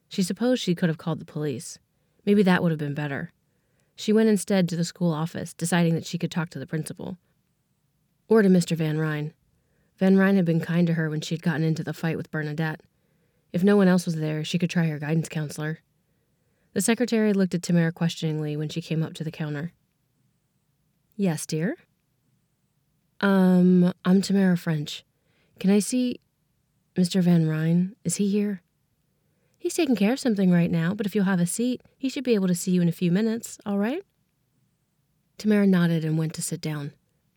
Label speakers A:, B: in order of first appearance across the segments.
A: She supposed she could have called the police. Maybe that would have been better. She went instead to the school office, deciding that she could talk to the principal. Or to Mr. Van Ryn. Van Ryn had been kind to her when she had gotten into the fight with Bernadette. If no one else was there, she could try her guidance counselor. The secretary looked at Tamara questioningly when she came up to the counter. Yes, dear? I'm Tamara French. Can I see Mr. Van Ryn? Is he here? He's taking care of something right now, but if you'll have a seat, he should be able to see you in a few minutes, all right? Tamara nodded and went to sit down.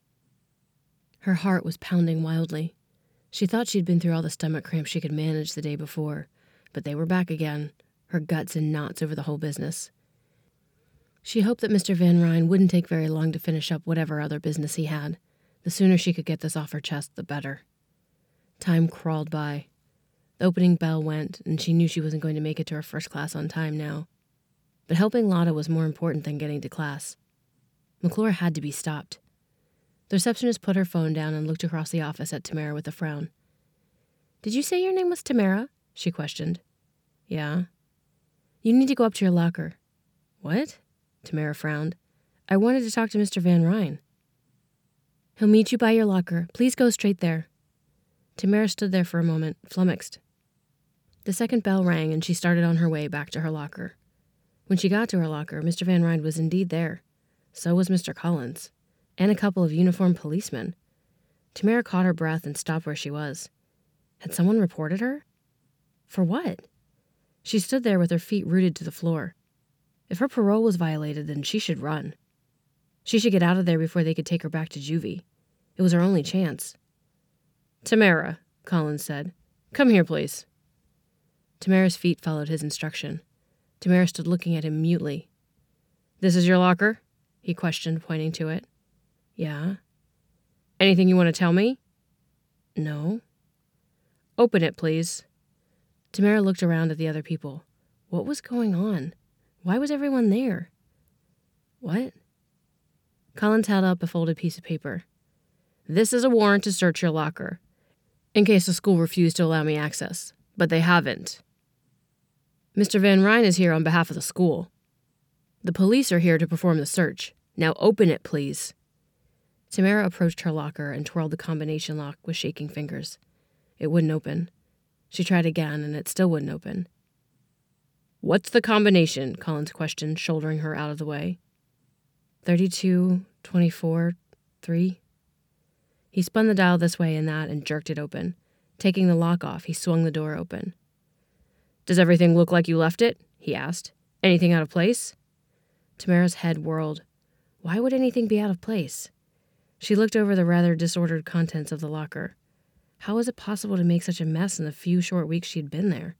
A: Her heart was pounding wildly. She thought she'd been through all the stomach cramps she could manage the day before, but they were back again, her guts in knots over the whole business. She hoped that Mr. Van Ryn wouldn't take very long to finish up whatever other business he had. The sooner she could get this off her chest, the better. Time crawled by. The opening bell went, and she knew she wasn't going to make it to her first class on time now. But helping Lotta was more important than getting to class. McClure had to be stopped. The receptionist put her phone down and looked across the office at Tamara with a frown. Did you say your name was Tamara? She questioned. Yeah. You need to go up to your locker. What? Tamara frowned. I wanted to talk to Mr. Van Ryn. He'll meet you by your locker. Please go straight there. Tamara stood there for a moment, flummoxed. The second bell rang and she started on her way back to her locker. When she got to her locker, Mr. Van Ryn was indeed there. So was Mr. Collins. And a couple of uniformed policemen. Tamara caught her breath and stopped where she was. Had someone reported her? For what? She stood there with her feet rooted to the floor. If her parole was violated, then she should run. She should get out of there before they could take her back to juvie. It was her only chance. Tamara, Collins said. Come here, please. Tamara's feet followed his instruction. Tamara stood looking at him mutely. This is your locker? He questioned, pointing to it. Yeah. Anything you want to tell me? No. Open it, please. Tamara looked around at the other people. What was going on? Why was everyone there? What? Collins held up a folded piece of paper. This is a warrant to search your locker, in case the school refused to allow me access, but they haven't. Mr. Van Ryn is here on behalf of the school. The police are here to perform the search. Now open it, please. Tamara approached her locker and twirled the combination lock with shaking fingers. It wouldn't open. She tried again, and it still wouldn't open. What's the combination? Collins questioned, shouldering her out of the way. 32, 24, 3. He spun the dial this way and that and jerked it open. Taking the lock off, he swung the door open. Does everything look like you left it? He asked. Anything out of place? Tamara's head whirled. Why would anything be out of place? She looked over the rather disordered contents of the locker. How was it possible to make such a mess in the few short weeks she'd been there?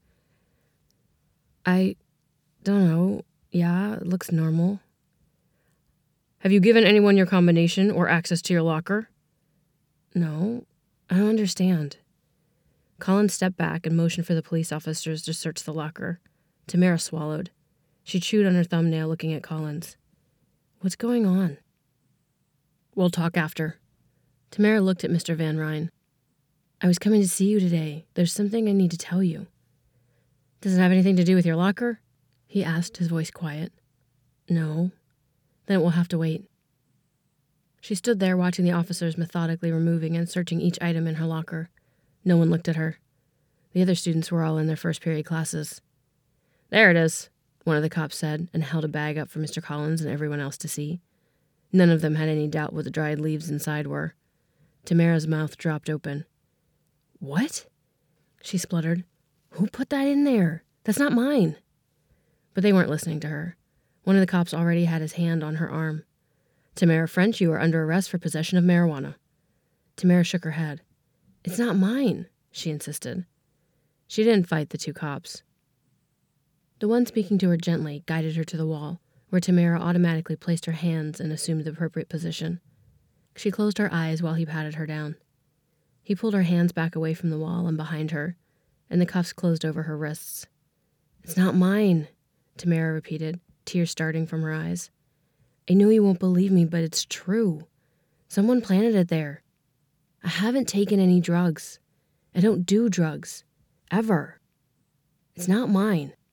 A: I don't know. Yeah, it looks normal. Have you given anyone your combination or access to your locker? No, I don't understand. Collins stepped back and motioned for the police officers to search the locker. Tamara swallowed. She chewed on her thumbnail, looking at Collins. What's going on? We'll talk after. Tamara looked at Mr. Van Ryn. I was coming to see you today. There's something I need to tell you. Does it have anything to do with your locker? He asked, his voice quiet. No. Then it will have to wait. She stood there watching the officers methodically removing and searching each item in her locker. No one looked at her. The other students were all in their first period classes. There it is, one of the cops said, and held a bag up for Mr. Collins and everyone else to see. None of them had any doubt what the dried leaves inside were. Tamara's mouth dropped open. What? She spluttered. Who put that in there? That's not mine. But they weren't listening to her. One of the cops already had his hand on her arm. Tamara French, you are under arrest for possession of marijuana. Tamara shook her head. It's not mine, she insisted. She didn't fight the two cops. The one speaking to her gently guided her to the wall, where Tamara automatically placed her hands and assumed the appropriate position. She closed her eyes while he patted her down. He pulled her hands back away from the wall and behind her, and the cuffs closed over her wrists. It's not mine, Tamara repeated, tears starting from her eyes. I know you won't believe me, but it's true. Someone planted it there. I haven't taken any drugs. I don't do drugs. Ever. It's not mine.